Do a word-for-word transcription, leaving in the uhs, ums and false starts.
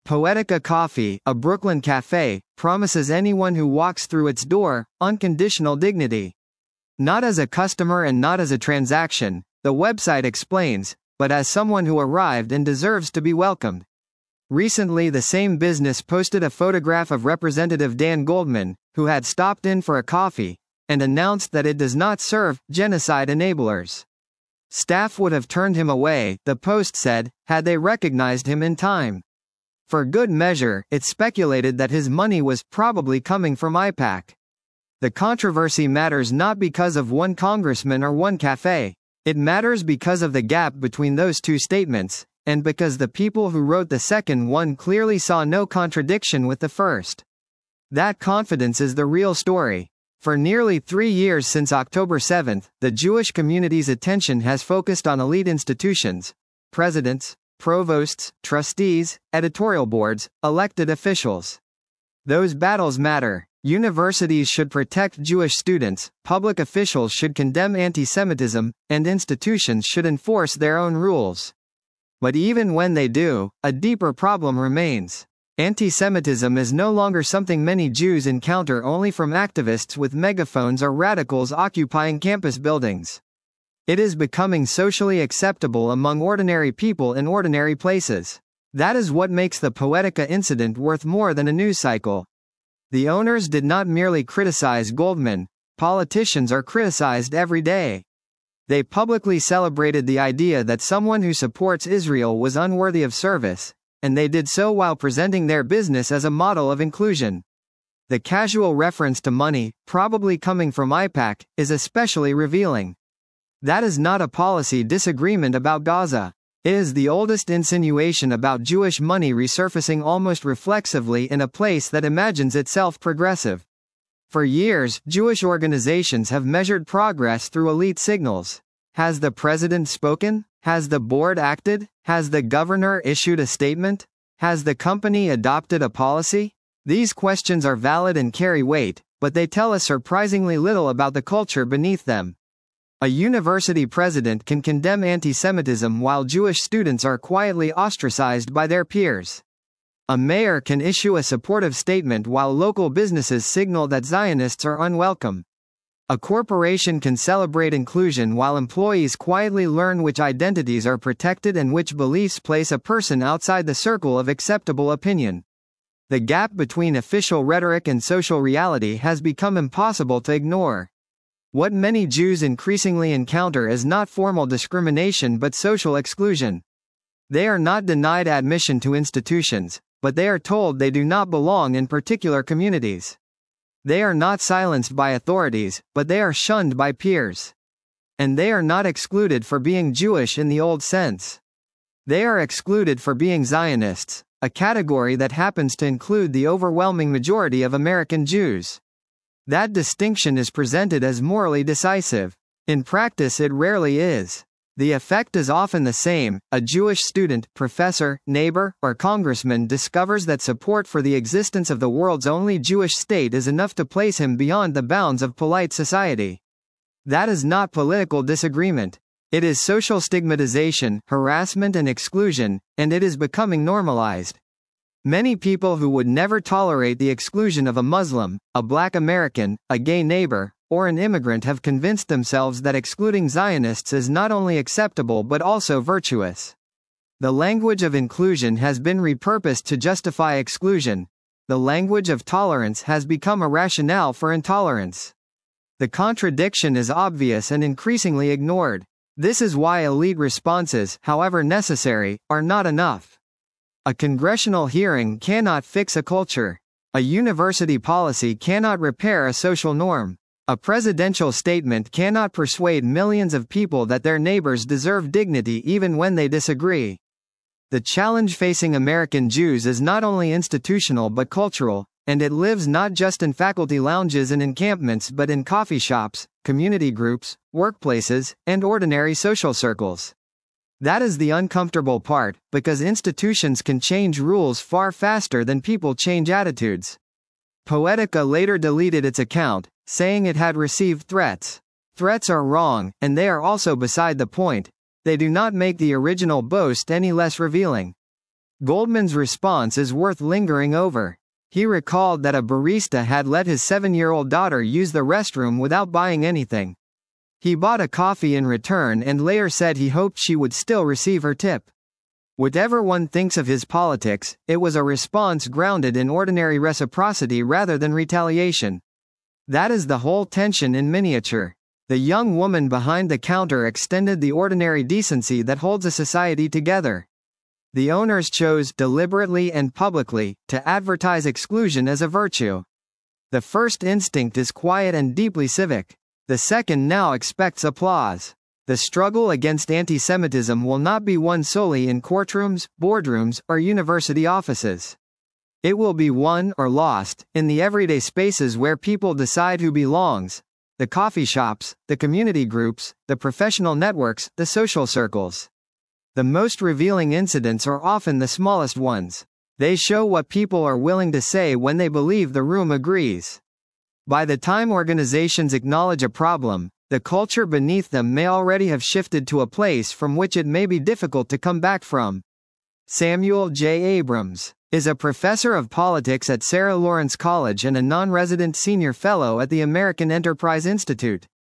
Poetica Coffee, a Brooklyn cafe, promises anyone who walks through its door unconditional dignity. Not as a customer and not as a transaction, the website explains, but as someone who arrived and deserves to be welcomed. Recently, the same business posted a photograph of Representative Dan Goldman, who had stopped in for a coffee, and announced that it does not serve genocide enablers. Staff would have turned him away, the Post said, had they recognized him in time. For good measure, it speculated that his money was probably coming from AIPAC. The controversy matters not because of one congressman or one cafe. It matters because of the gap between those two statements, and because the people who wrote the second one clearly saw no contradiction with the first. That confidence is the real story. For nearly three years since October seventh, the Jewish community's attention has focused on elite institutions, presidents, provosts, trustees, editorial boards, elected officials. Those battles matter. Universities should protect Jewish students, public officials should condemn anti-Semitism, and institutions should enforce their own rules. But even when they do, a deeper problem remains. Anti-Semitism is no longer something many Jews encounter only from activists with megaphones or radicals occupying campus buildings. It is becoming socially acceptable among ordinary people in ordinary places. That is what makes the Poetica incident worth more than a news cycle. The owners did not merely criticize Goldman. Politicians are criticized every day. They publicly celebrated the idea that someone who supports Israel was unworthy of service, and they did so while presenting their business as a model of inclusion. The casual reference to money, probably coming from AIPAC, is especially revealing. That is not a policy disagreement about Gaza. It is the oldest insinuation about Jewish money resurfacing almost reflexively in a place that imagines itself progressive. For years, Jewish organizations have measured progress through elite signals. Has the president spoken? Has the board acted? Has the governor issued a statement? Has the company adopted a policy? These questions are valid and carry weight, but they tell us surprisingly little about the culture beneath them. A university president can condemn anti-Semitism while Jewish students are quietly ostracized by their peers. A mayor can issue a supportive statement while local businesses signal that Zionists are unwelcome. A corporation can celebrate inclusion while employees quietly learn which identities are protected and which beliefs place a person outside the circle of acceptable opinion. The gap between official rhetoric and social reality has become impossible to ignore. What many Jews increasingly encounter is not formal discrimination but social exclusion. They are not denied admission to institutions, but they are told they do not belong in particular communities. They are not silenced by authorities, but they are shunned by peers. And they are not excluded for being Jewish in the old sense. They are excluded for being Zionists, a category that happens to include the overwhelming majority of American Jews. That distinction is presented as morally decisive. In practice, it rarely is. The effect is often the same. A Jewish student, professor, neighbor, or congressman discovers that support for the existence of the world's only Jewish state is enough to place him beyond the bounds of polite society. That is not political disagreement. It is social stigmatization, harassment, and exclusion, and it is becoming normalized. Many people who would never tolerate the exclusion of a Muslim, a Black American, a gay neighbor, or an immigrant have convinced themselves that excluding Zionists is not only acceptable but also virtuous. The language of inclusion has been repurposed to justify exclusion. The language of tolerance has become a rationale for intolerance. The contradiction is obvious and increasingly ignored. This is why elite responses, however necessary, are not enough. A congressional hearing cannot fix a culture. A university policy cannot repair a social norm. A presidential statement cannot persuade millions of people that their neighbors deserve dignity even when they disagree. The challenge facing American Jews is not only institutional but cultural, and it lives not just in faculty lounges and encampments but in coffee shops, community groups, workplaces, and ordinary social circles. That is the uncomfortable part, because institutions can change rules far faster than people change attitudes. Poetica later deleted its account, saying it had received threats. Threats are wrong, and they are also beside the point. They do not make the original boast any less revealing. Goldman's response is worth lingering over. He recalled that a barista had let his seven-year-old daughter use the restroom without buying anything. He bought a coffee in return and later said he hoped she would still receive her tip. Whatever one thinks of his politics, it was a response grounded in ordinary reciprocity rather than retaliation. That is the whole tension in miniature. The young woman behind the counter extended the ordinary decency that holds a society together. The owners chose, deliberately and publicly, to advertise exclusion as a virtue. The first instinct is quiet and deeply civic. The second now expects applause. The struggle against anti-Semitism will not be won solely in courtrooms, boardrooms, or university offices. It will be won, or lost, in the everyday spaces where people decide who belongs. The coffee shops, the community groups, the professional networks, the social circles. The most revealing incidents are often the smallest ones. They show what people are willing to say when they believe the room agrees. By the time organizations acknowledge a problem, the culture beneath them may already have shifted to a place from which it may be difficult to come back from. Samuel J. Abrams is a professor of politics at Sarah Lawrence College and a non-resident senior fellow at the American Enterprise Institute.